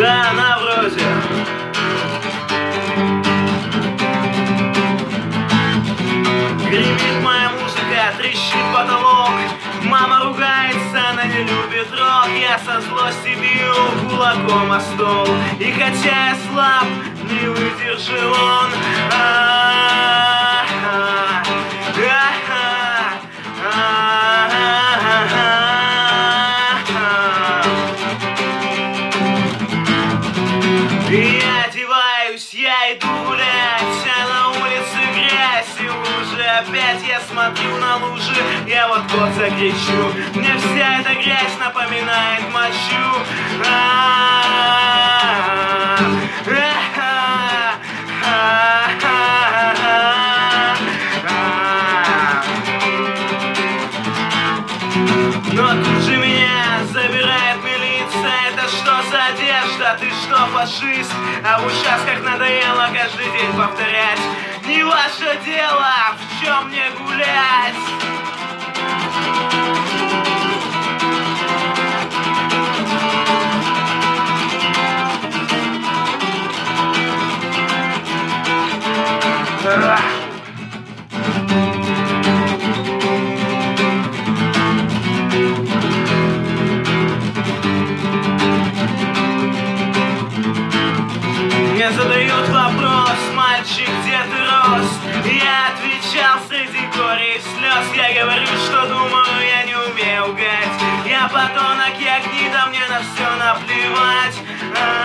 Да, она вроде. Гремит моя музыка, трещит потолок. Мама ругается, она не любит рок. Я со злости бью кулаком о стол. И хотя я слаб, не выдержал он. И я одеваюсь, я иду гулять, а на улице грязь и лужи. Опять я смотрю на лужи, я вот-вот закричу. Мне вся эта грязь напоминает мочу. Но тут же меня забирает милиция. Это что за одежда? Ты что, фашист? А в участках надоело каждый день повторять: не ваше дело, в чем мне гулять. Мне задают вопрос: мальчик, где ты рос? Я отвечал среди горя и слез. Я говорю, что думаю, я не умею лгать. Я подонок, я гнида, мне на все наплевать.